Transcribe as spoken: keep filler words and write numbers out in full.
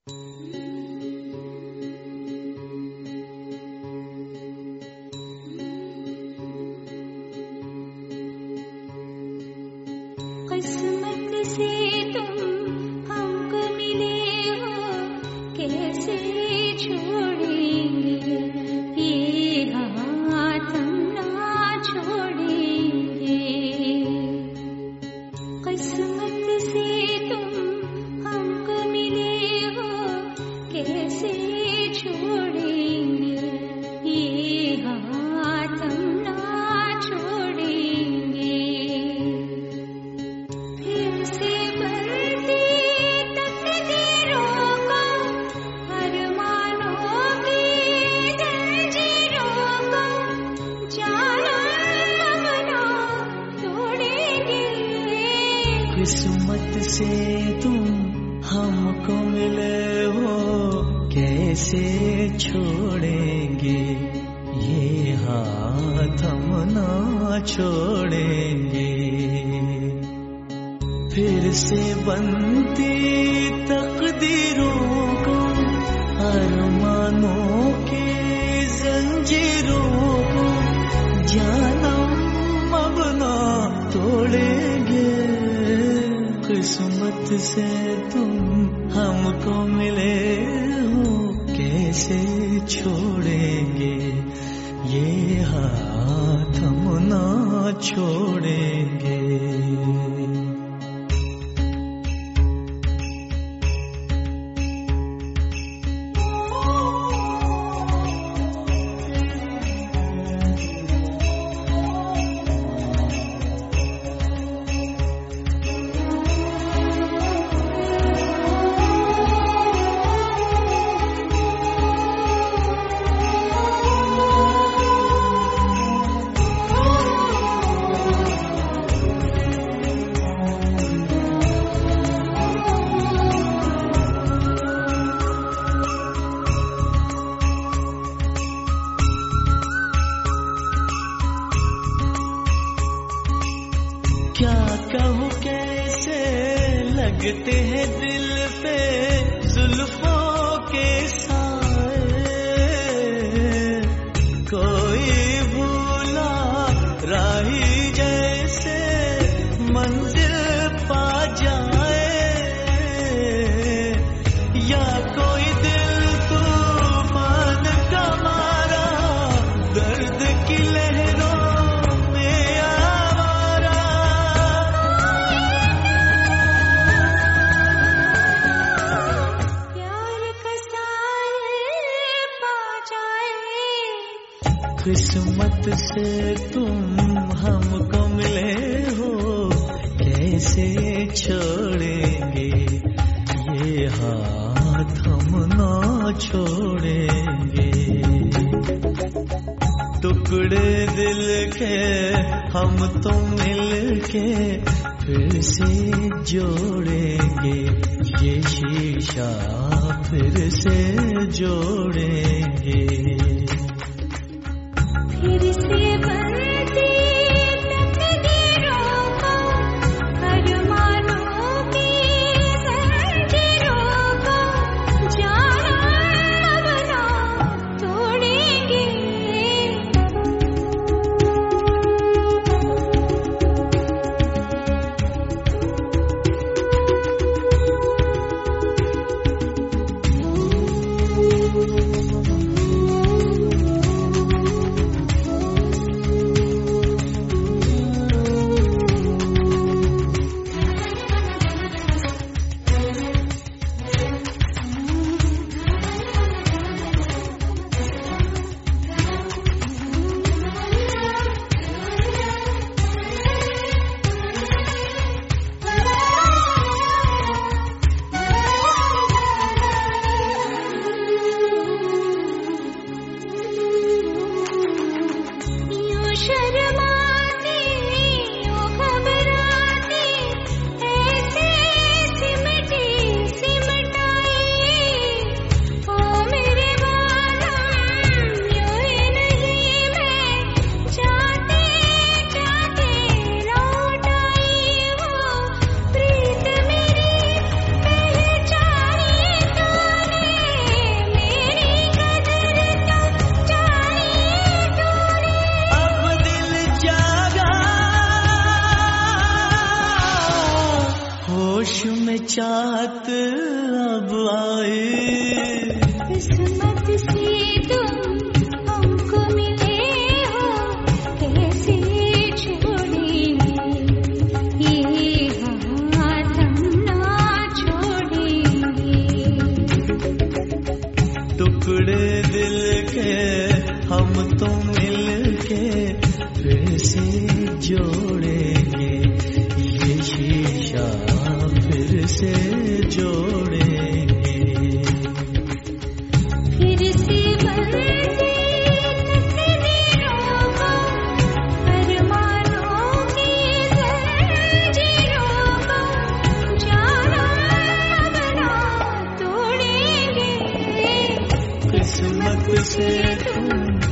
किस्मत से तुम हमको मिले हो, कैसे छोड़ेंगे ये हाथ हम ना छोड़ेंगे। फिर से बनती तकदीरों को, अरमानों की जंजीरों को, जानम अब ना तोड़ेंगे। किस्मत से तुम हमको मिले हो, कैसे छोड़ेंगे ये हाथ हम ना छोड़ेंगे। क्या कहूँ कैसे लगते हैं दिल पे जुल्फों के साए, कोई भूला राही जैसे मंजिल पा जाए, या कोई दिल तूफान का मारा दर्द की लहरों किस्मत से तुम हमको मिले हो, कैसे छोड़ेंगे ये हाथ हम ना छोड़ेंगे। टुकड़े दिल के हम तो मिल के फिर से जोड़ेंगे, ये शीशा फिर से जोड़ेंगे। फिर से बनती तकदीरों को, अरमानों की जंजीरों को, जानम अब ना तोड़ेंगे। जोड़ेंगे, ये शीशा फिर से जोड़ेंगे। फिर से बनते तकदीरों को, अरमानों की जंजीरों को, जानम बना तोड़ेंगे। किस्मत से तुम